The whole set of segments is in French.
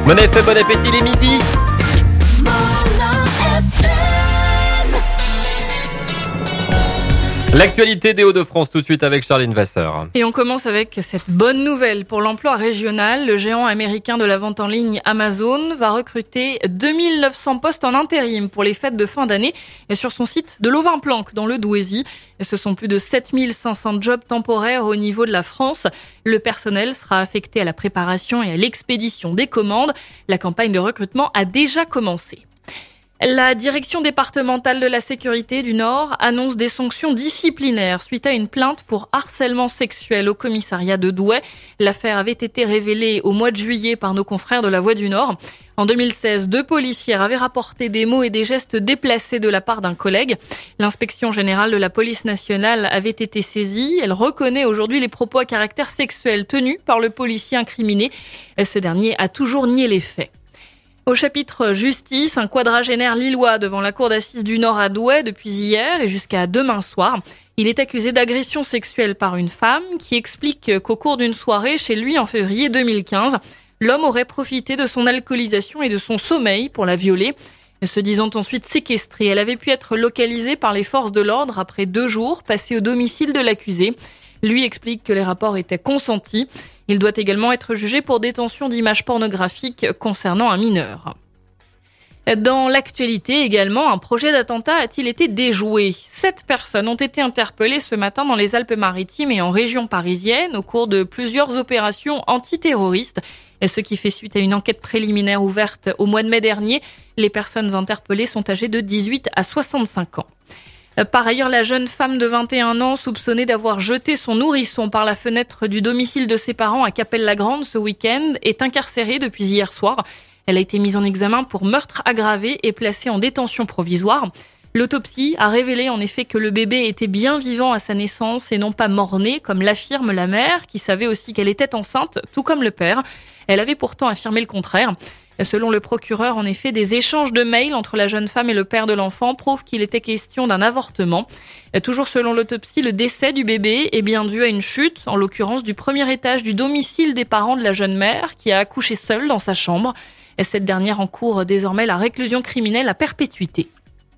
Bon effet, bon appétit les midis. L'actualité des Hauts-de-France tout de suite avec Charline Vasseur. Et on commence avec cette bonne nouvelle pour l'emploi régional. Le géant américain de la vente en ligne Amazon va recruter 2900 postes en intérim pour les fêtes de fin d'année sur son site de Lovin-Planck dans le Douaisis. Ce sont plus de 7500 jobs temporaires au niveau de la France. Le personnel sera affecté à la préparation et à l'expédition des commandes. La campagne de recrutement a déjà commencé. La direction départementale de la sécurité du Nord annonce des sanctions disciplinaires suite à une plainte pour harcèlement sexuel au commissariat de Douai. L'affaire avait été révélée au mois de juillet par nos confrères de La Voix du Nord. En 2016, 2 policières avaient rapporté des mots et des gestes déplacés de la part d'un collègue. L'inspection générale de la police nationale avait été saisie. Elle reconnaît aujourd'hui les propos à caractère sexuel tenus par le policier incriminé. Ce dernier a toujours nié les faits. Au chapitre justice, un quadragénaire lillois devant la cour d'assises du Nord à Douai depuis hier et jusqu'à demain soir. Il est accusé d'agression sexuelle par une femme qui explique qu'au cours d'une soirée chez lui en février 2015, l'homme aurait profité de son alcoolisation et de son sommeil pour la violer. Se disant ensuite séquestrée, elle avait pu être localisée par les forces de l'ordre après 2 jours passés au domicile de l'accusé. Lui explique que les rapports étaient consentis. Il doit également être jugé pour détention d'images pornographiques concernant un mineur. Dans l'actualité également, un projet d'attentat a-t-il été déjoué ? 7 personnes ont été interpellées ce matin dans les Alpes-Maritimes et en région parisienne au cours de plusieurs opérations antiterroristes. Ce qui fait suite à une enquête préliminaire ouverte au mois de mai dernier. Les personnes interpellées sont âgées de 18 à 65 ans. Par ailleurs, la jeune femme de 21 ans soupçonnée d'avoir jeté son nourrisson par la fenêtre du domicile de ses parents à Cappelle-la-Grande ce week-end est incarcérée depuis hier soir. Elle a été mise en examen pour meurtre aggravé et placée en détention provisoire. L'autopsie a révélé en effet que le bébé était bien vivant à sa naissance et non pas mort-né, comme l'affirme la mère, qui savait aussi qu'elle était enceinte, tout comme le père. Elle avait pourtant affirmé le contraire. Selon le procureur, en effet, des échanges de mails entre la jeune femme et le père de l'enfant prouvent qu'il était question d'un avortement. Toujours selon l'autopsie, le décès du bébé est bien dû à une chute, en l'occurrence du premier étage du domicile des parents de la jeune mère, qui a accouché seule dans sa chambre. Cette dernière encourt désormais la réclusion criminelle à perpétuité.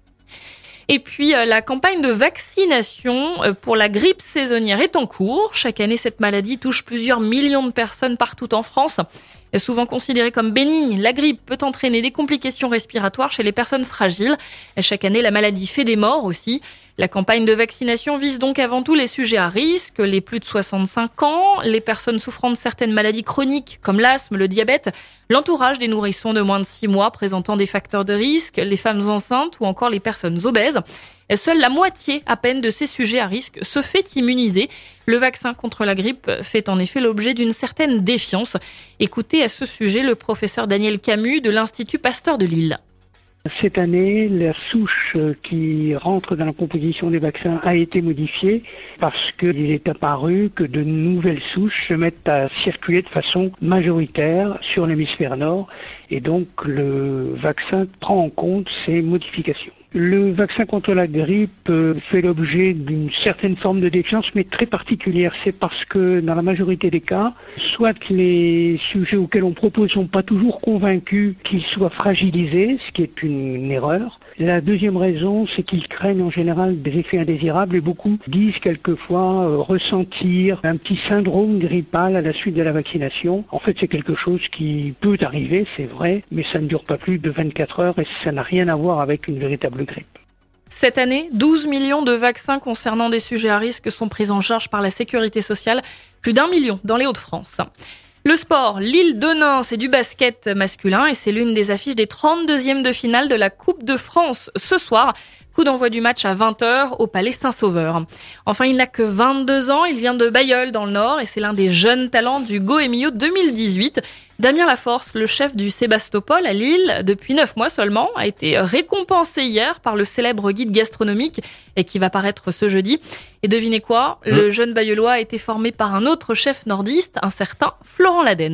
Et puis, la campagne de vaccination pour la grippe saisonnière est en cours. Chaque année, cette maladie touche plusieurs millions de personnes partout en France. Souvent considérée comme bénigne, la grippe peut entraîner des complications respiratoires chez les personnes fragiles. Chaque année, la maladie fait des morts aussi. La campagne de vaccination vise donc avant tout les sujets à risque, les plus de 65 ans, les personnes souffrant de certaines maladies chroniques comme l'asthme, le diabète, l'entourage des nourrissons de moins de 6 mois présentant des facteurs de risque, les femmes enceintes ou encore les personnes obèses. Seule la moitié à peine de ces sujets à risque se fait immuniser. Le vaccin contre la grippe fait en effet l'objet d'une certaine défiance. Écoutez à ce sujet le professeur Daniel Camus de l'Institut Pasteur de Lille. Cette année, la souche qui rentre dans la composition des vaccins a été modifiée parce qu'il est apparu que de nouvelles souches se mettent à circuler de façon majoritaire sur l'hémisphère nord et donc le vaccin prend en compte ces modifications. Le vaccin contre la grippe fait l'objet d'une certaine forme de défiance, mais très particulière. C'est parce que dans la majorité des cas, soit les sujets auxquels on propose sont pas toujours convaincus qu'ils soient fragilisés, ce qui est une erreur. La deuxième raison, c'est qu'ils craignent en général des effets indésirables et beaucoup disent quelquefois ressentir un petit syndrome grippal à la suite de la vaccination. En fait, c'est quelque chose qui peut arriver, c'est vrai, mais ça ne dure pas plus de 24 heures et ça n'a rien à voir avec une véritable grippe. Cette année, 12 millions de vaccins concernant des sujets à risque sont pris en charge par la Sécurité sociale, plus d'1 million dans les Hauts-de-France. Le sport, Lille Denain, c'est du basket masculin et c'est l'une des affiches des 32e de finale de la Coupe de France ce soir. Coup d'envoi du match à 20h au Palais Saint-Sauveur. Enfin, il n'a que 22 ans, il vient de Bailleul dans le Nord et c'est l'un des jeunes talents du Goemio 2018. Damien Laforce, le chef du Sébastopol à Lille, depuis 9 mois seulement, a été récompensé hier par le célèbre guide gastronomique et qui va paraître ce jeudi. Et devinez quoi, le jeune Bailleullois a été formé par un autre chef nordiste, un certain Florent Laden.